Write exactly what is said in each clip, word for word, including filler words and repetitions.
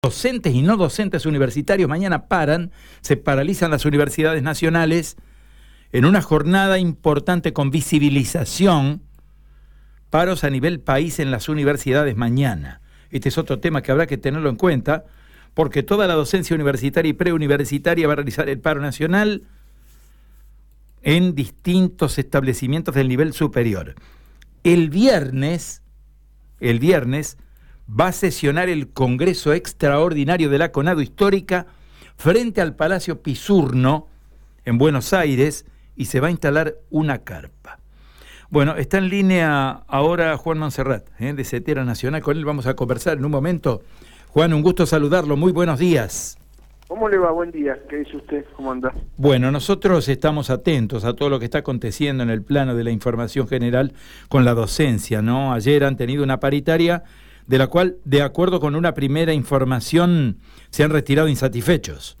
Docentes y no docentes universitarios mañana paran, se paralizan las universidades nacionales en una jornada importante con visibilización, paros a nivel país en las universidades mañana. Este es otro tema que habrá que tenerlo en cuenta, porque toda la docencia universitaria y preuniversitaria va a realizar el paro nacional en distintos establecimientos del nivel superior. El viernes, el viernes, va a sesionar el Congreso Extraordinario de la CONADO Histórica frente al Palacio Pisurno en Buenos Aires y se va a instalar una carpa. Bueno, está en línea ahora Juan Monserrat, ¿eh? de CETERA Nacional. Con él vamos a conversar en un momento. Juan, un gusto saludarlo. Muy buenos días. ¿Cómo le va? Buen día. ¿Qué dice usted? ¿Cómo anda? Bueno, nosotros estamos atentos a todo lo que está aconteciendo en el plano de la información general con la docencia, ¿no? Ayer han tenido una paritaria de la cual, de acuerdo con una primera información, se han retirado insatisfechos.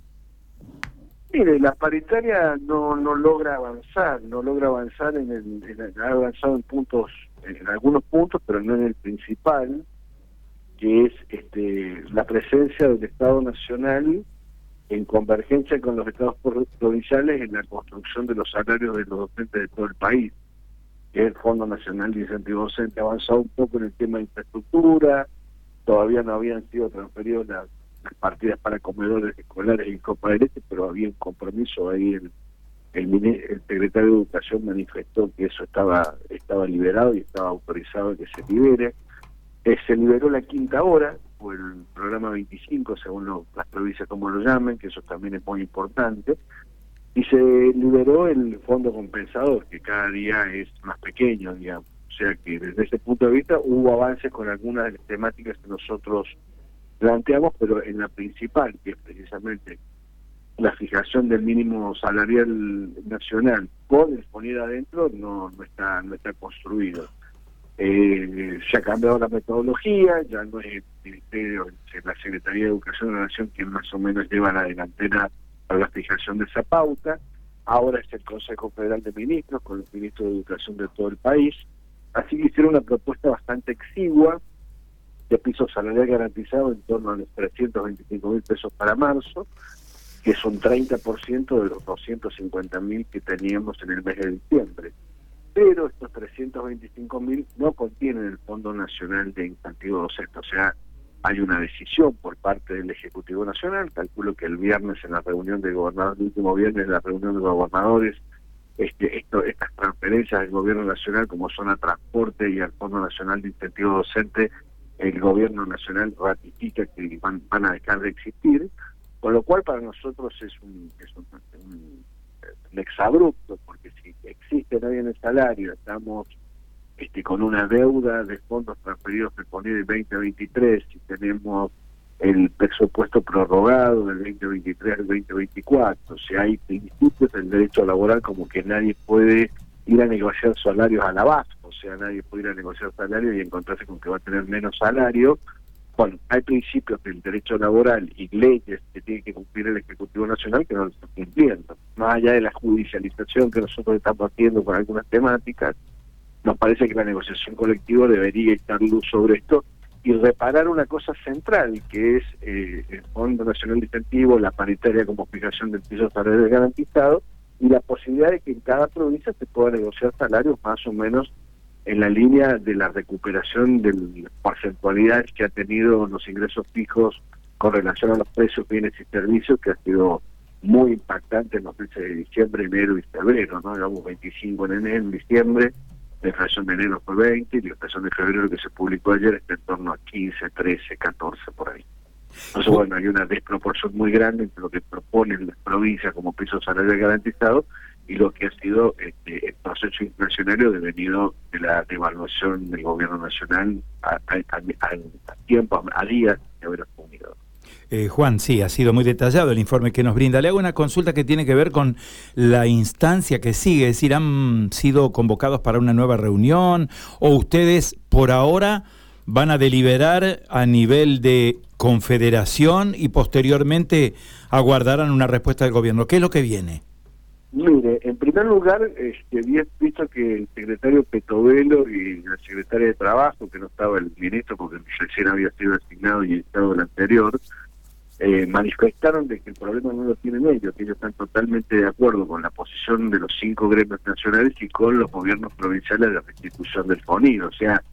Mire, la paritaria no no logra avanzar, no logra avanzar en el, en el, ha avanzado en puntos, en algunos puntos, pero no en el principal, que es este la presencia del Estado Nacional en convergencia con los estados provinciales en la construcción de los salarios de los docentes de todo el país, que es el Fondo Nacional de Incentivo Docente. Ha avanzado un poco en el tema de infraestructura, todavía no habían sido transferidas las, las partidas para comedores escolares y copa de leche, pero había un compromiso ahí. El, el, el secretario de Educación manifestó que eso estaba estaba liberado y estaba autorizado que se libere. Eh, se liberó la quinta hora, o el programa veinticinco, según lo, las provincias como lo llamen, que eso también es muy importante. Y se liberó el fondo compensador, que cada día es más pequeño, digamos. O sea que desde ese punto de vista hubo avances con algunas de las temáticas que nosotros planteamos, pero en la principal, que es precisamente la fijación del mínimo salarial nacional con el poner adentro, no, no está no está construido. Eh, se ha cambiado la metodología, ya no es el Ministerio, es la Secretaría de Educación de la Nación quien más o menos lleva la delantera para la fijación de esa pauta. Ahora es el Consejo Federal de Ministros con los ministros de Educación de todo el país. Así que hicieron una propuesta bastante exigua de piso salarial garantizado en torno a los trescientos veinticinco mil pesos para marzo, que son treinta por ciento de los doscientos cincuenta mil que teníamos en el mes de diciembre. Pero estos trescientos veinticinco mil no contienen el Fondo Nacional de Incentivo Docente, o sea, hay una decisión por parte del Ejecutivo Nacional. Calculo que el viernes en la reunión de gobernadores, el último viernes en la reunión de gobernadores, este, esto, estas transferencias del Gobierno Nacional, como son a transporte y al Fondo Nacional de Incentivo Docente, el Gobierno Nacional ratifica que van, van a dejar de existir, con lo cual para nosotros es un, es un, un, un exabrupto, porque si existe nadie en el salario, estamos este, con una deuda de fondos transferidos que ponía del veinte veintitrés, y tenemos el presupuesto prorrogado del veinte veintitrés al veinte veinticuatro, o sea, hay principios del derecho laboral como que nadie puede ir a negociar salarios a la base, o sea, nadie puede ir a negociar salarios y encontrarse con que va a tener menos salario. Bueno, hay principios del derecho laboral y leyes que tiene que cumplir el Ejecutivo Nacional que no lo están cumpliendo. Más allá de la judicialización que nosotros estamos haciendo con algunas temáticas, nos parece que la negociación colectiva debería estar luz sobre esto y reparar una cosa central, que es eh, el Fondo Nacional de Incentivo, la paritaria como fijación del piso salarial garantizado, y la posibilidad de que en cada provincia se pueda negociar salarios más o menos en la línea de la recuperación de las porcentualidades que ha tenido los ingresos fijos con relación a los precios, bienes y servicios, que ha sido muy impactante en los meses de diciembre, enero y febrero, ¿no? Digamos veinticinco en enero, en diciembre, la inflación de enero fue veinte, y la inflación de febrero que se publicó ayer está en torno a quince, trece, catorce, por ahí. Entonces, bueno, hay una desproporción muy grande entre lo que proponen las provincias como piso salarial garantizado y lo que ha sido este, el proceso inflacionario devenido de la devaluación del gobierno nacional a, a, a, a tiempo, a días de haber asumido. Eh, Juan, sí, ha sido muy detallado el informe que nos brinda. Le hago una consulta que tiene que ver con la instancia que sigue, es decir, ¿han sido convocados para una nueva reunión o ustedes por ahora van a deliberar a nivel de confederación y posteriormente aguardarán una respuesta del gobierno? ¿Qué es lo que viene? Mire, en primer lugar, este, había visto que el secretario Petovelo y la secretaria de Trabajo, que no estaba el ministro porque recién había sido asignado y estado el anterior, eh, manifestaron de que el problema no lo tienen ellos, que ellos están totalmente de acuerdo con la posición de los cinco gremios nacionales y con los gobiernos provinciales de la restitución del FONIR. O sea,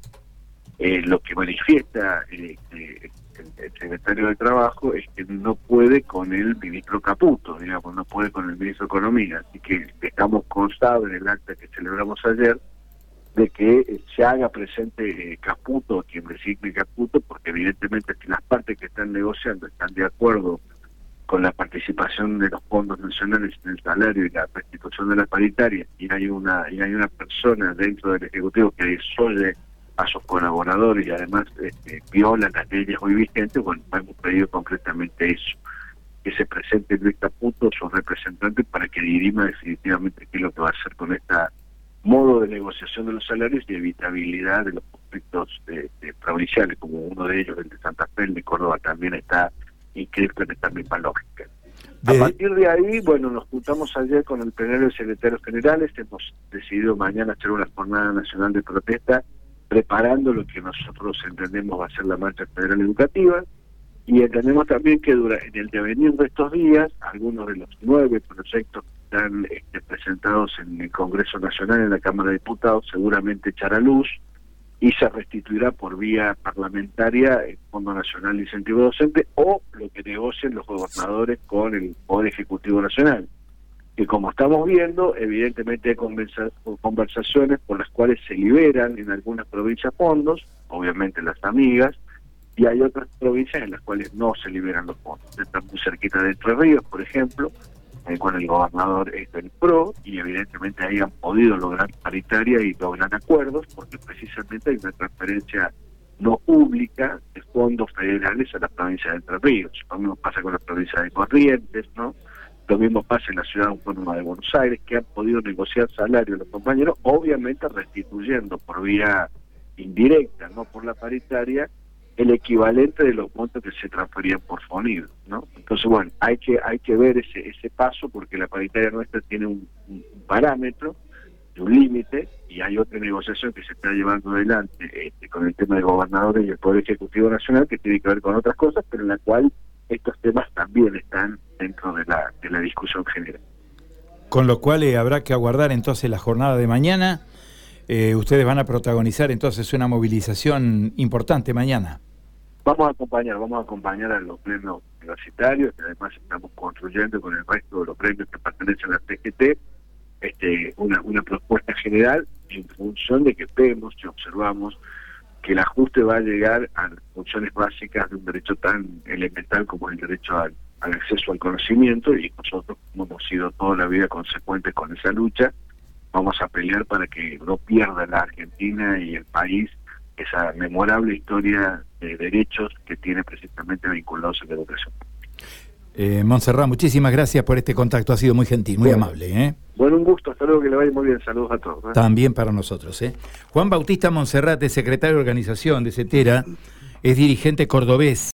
eh, lo que manifiesta eh, eh, el, el secretario de Trabajo es que no puede con el ministro Caputo, digamos, no puede con el ministro de Economía. Así que dejamos constado en el acta que celebramos ayer de que eh, se haga presente eh, Caputo, quien designe Caputo, porque evidentemente si las partes que están negociando están de acuerdo con la participación de los fondos nacionales en el salario y la restitución de la paritaria, y hay una y hay una persona dentro del Ejecutivo que disoye a sus colaboradores y además este, viola las leyes hoy vigentes, bueno, hemos pedido concretamente eso, que se presente Luis Caputo, su representante, para que dirima definitivamente qué es lo que va a hacer con esta modo de negociación de los salarios y evitabilidad de los conflictos de, de provinciales, como uno de ellos, el de Santa Fe, el de Córdoba, también está inscrito en esta misma lógica. De... A partir de ahí, bueno, nos juntamos ayer con el plenario de secretarios generales, hemos decidido mañana hacer una jornada nacional de protesta, preparando lo que nosotros entendemos va a ser la marcha federal educativa, y entendemos también que dura, en el devenir de estos días, algunos de los nueve proyectos que están este, presentados en el Congreso Nacional, en la Cámara de Diputados, seguramente echará luz y se restituirá por vía parlamentaria el Fondo Nacional de Incentivo Docente o lo que negocien los gobernadores con el Poder Ejecutivo Nacional. Que como estamos viendo, evidentemente hay conversa conversaciones por las cuales se liberan en algunas provincias fondos, obviamente las amigas, y hay otras provincias en las cuales no se liberan los fondos. Están muy cerquita de Entre Ríos, por ejemplo, eh, con el gobernador es del P R O, y evidentemente ahí han podido lograr paritaria y lograr acuerdos, porque precisamente hay una transferencia no pública de fondos federales a la provincia de Entre Ríos. Lo mismo pasa con la provincia de Corrientes, ¿no? Lo mismo pasa en la ciudad autónoma de Buenos Aires, que han podido negociar salarios los compañeros, obviamente restituyendo por vía indirecta, no por la paritaria, el equivalente de los montos que se transferían por FONIR, ¿no? Entonces, bueno, hay que hay que ver ese ese paso, porque la paritaria nuestra tiene un, un parámetro, un límite, y hay otra negociación que se está llevando adelante este, con el tema de gobernadores y el Poder Ejecutivo Nacional, que tiene que ver con otras cosas, pero en la cual estos temas también están dentro de la, de la discusión general. Con lo cual eh, habrá que aguardar entonces la jornada de mañana. Eh, ustedes van a protagonizar entonces una movilización importante mañana. Vamos a acompañar, vamos a acompañar a los gremios universitarios, que además estamos construyendo con el resto de los gremios que pertenecen a la C G T, este, una, una propuesta general en función de que vemos y observamos que el ajuste va a llegar a las funciones básicas de un derecho tan elemental como el derecho al, al acceso al conocimiento, y nosotros, como hemos sido toda la vida consecuentes con esa lucha, vamos a pelear para que no pierda la Argentina y el país esa memorable historia de derechos que tiene precisamente vinculados a la educación. Eh, Montserrat, muchísimas gracias por este contacto, ha sido muy gentil, muy bueno, amable. ¿eh? Bueno, un gusto, hasta luego, que le vaya muy bien, saludos a todos. ¿eh? También para nosotros. ¿eh? Juan Bautista Montserrat, secretario de organización de CETERA, es dirigente cordobés.